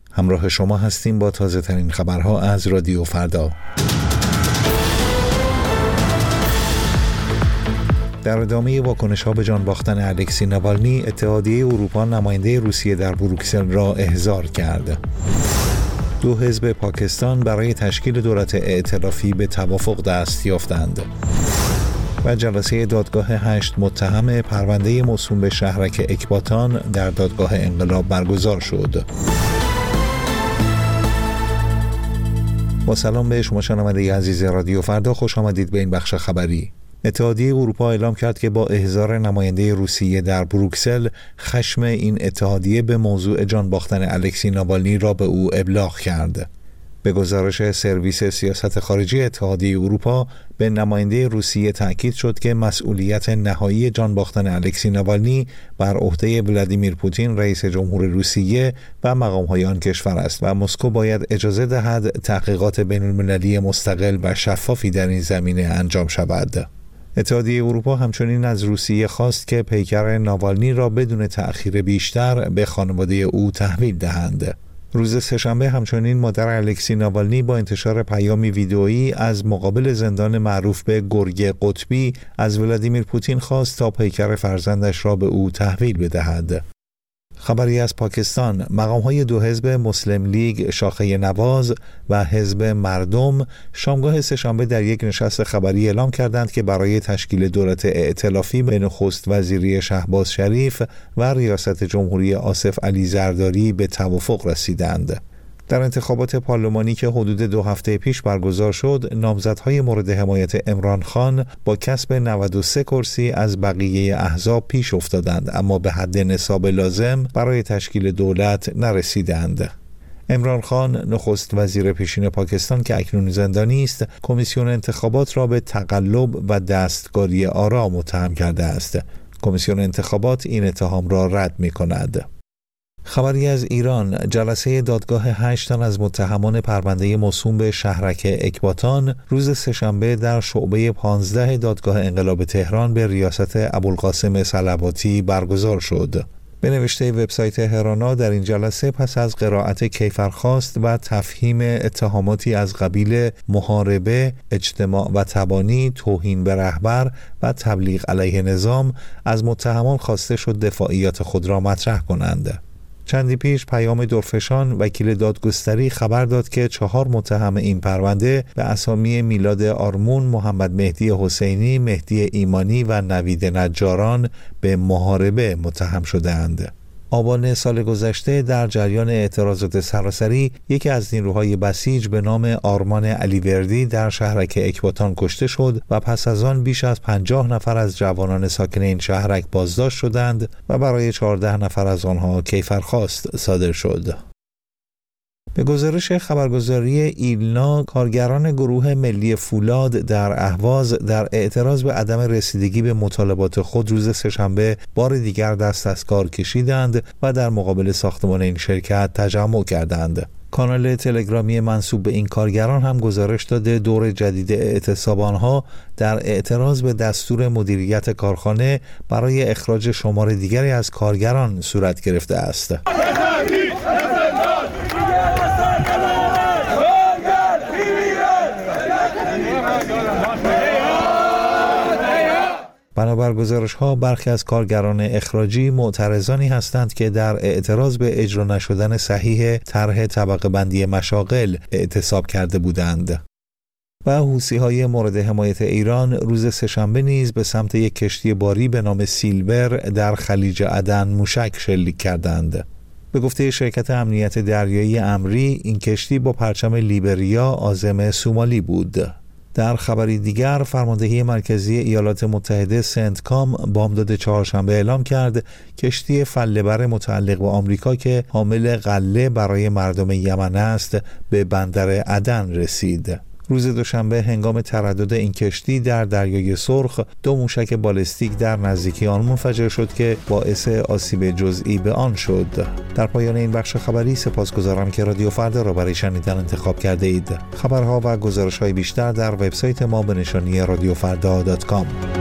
همراه شما هستیم با تازه ترین خبرها از رادیو فردا. در ادامه واکنش‌ها به جان باختن الکسی ناوالنی، اتحادیه اروپا نماینده روسیه در بروکسل را احضار کرد. 2 حزب پاکستان برای تشکیل دولت ائتلافی به توافق دست یافتند. و جلسه دادگاه 8 متهم پرونده موسوم به شهرک اکباتان در دادگاه انقلاب برگزار شد. با سلام به شما شنونده عزیز رادیو فردا، خوش آمدید به این بخش خبری. اتحادیه اروپا اعلام کرد که با احضار نماینده روسیه در بروکسل، خشم این اتحادیه به موضوع جان باختن الکسی ناوالنی را به او ابلاغ کرد. به گزارش سرویس سیاست خارجی اتحادیه اروپا، به نماینده روسیه تأکید شد که مسئولیت نهایی جان باختن الکسی ناوالنی بر عهده ولادیمیر پوتین رئیس جمهور روسیه و مقام‌های آن کشور است و مسکو باید اجازه دهد تحقیقات بین‌المللی مستقل و شفافی در این زمینه انجام شود. اتحادیه اروپا همچنین از روسیه خواست که پیکر ناوالنی را بدون تأخیر بیشتر به خانواده او تحویل دهند. روز سه‌شنبه همچنین مادر الکسی ناوالنی با انتشار پیامی ویدئویی از مقابل زندان معروف به گرگ قطبی از ولادیمیر پوتین خواست تا پیکر فرزندش را به او تحویل بدهد. خبری از پاکستان، مقام‌های 2 حزب مسلم لیگ شاخه نواز و حزب مردم شامگاه سه‌شنبه در یک نشست خبری اعلام کردند که برای تشکیل دولت ائتلافی بین نخست وزیری شهباز شریف و ریاست جمهوری آصف علی زرداری به توافق رسیدند. در انتخابات پارلمانی که حدود 2 هفته پیش برگزار شد، نامزدهای مورد حمایت عمران خان با کسب 93 کرسی از بقیه احزاب پیش افتادند، اما به حد نصاب لازم برای تشکیل دولت نرسیدند. عمران خان، نخست وزیر پیشین پاکستان که اکنون زندانی است، کمیسیون انتخابات را به تقلب و دستکاری آرا متهم کرده است. کمیسیون انتخابات این اتهام را رد می‌کند. خبری از ایران، جلسه دادگاه 8 تن از متهمان پرونده موسوم به شهرک اکباتان روز سه‌شنبه در شعبه 15 دادگاه انقلاب تهران به ریاست ابوالقاسم صلواتی برگزار شد. به نوشته وبسایت هرانا، در این جلسه پس از قرائت کیفرخواست و تفهیم اتهاماتی از قبیل محاربه، اجتماع و تبانی، توهین به رهبر و تبلیغ علیه نظام، از متهمان خواسته شد دفاعیات خود را مطرح کنند. چندی پیش پیام درفشان، وکیل دادگستری، خبر داد که 4 متهم این پرونده به اسامی میلاد آرمون، محمد مهدی حسینی، مهدی ایمانی و نوید نجاران به محاربه متهم شده‌اند. آبان سال گذشته در جریان اعتراضات سراسری، یکی از نیروهای بسیج به نام آرمان علیوردی در شهرک اکباتان کشته شد و پس از آن بیش از 50 نفر از جوانان ساکن این شهرک بازداشت شدند و برای 14 نفر از آنها کیفرخواست صادر شد. به گزارش خبرگزاری ایلنا، کارگران گروه ملی فولاد در اهواز در اعتراض به عدم رسیدگی به مطالبات خود روز سه‌شنبه بار دیگر دست از کار کشیدند و در مقابل ساختمان این شرکت تجمع کردند. کانال تلگرامی منسوب به این کارگران هم گزارش داده دور جدید اعتصاب آنها در اعتراض به دستور مدیریت کارخانه برای اخراج شمار دیگری از کارگران صورت گرفته است. بنابر گزارش‌ها، برخی از کارگران اخراجی معترضانی هستند که در اعتراض به اجرا نشدن صحیح طرح طبقه بندی مشاغل اعتصاب کرده بودند. و حوثی‌های مورد حمایت ایران روز سه‌شنبه نیز به سمت یک کشتی باری به نام سیلور در خلیج عدن موشک شلیک کردند. به گفته شرکت امنیت دریایی امری، این کشتی با پرچم لیبریا عازم سومالی بود. در خبری دیگر، فرماندهی مرکزی ایالات متحده سنتکام بامداد چهارشنبه اعلام کرد کشتی فله‌بر متعلق به آمریکا که حامل غله برای مردم یمن است به بندر عدن رسید. روز دوشنبه هنگام تردد این کشتی در دریای سرخ 2 موشک بالستیک در نزدیکی آن منفجر شد که باعث آسیب جزئی به آن شد. در پایان این بخش خبری سپاسگزارم که رادیو فردا را برای شنیدن انتخاب کرده اید. خبرها و گزارش‌های بیشتر در وبسایت ما به نشانی radiofrda.com.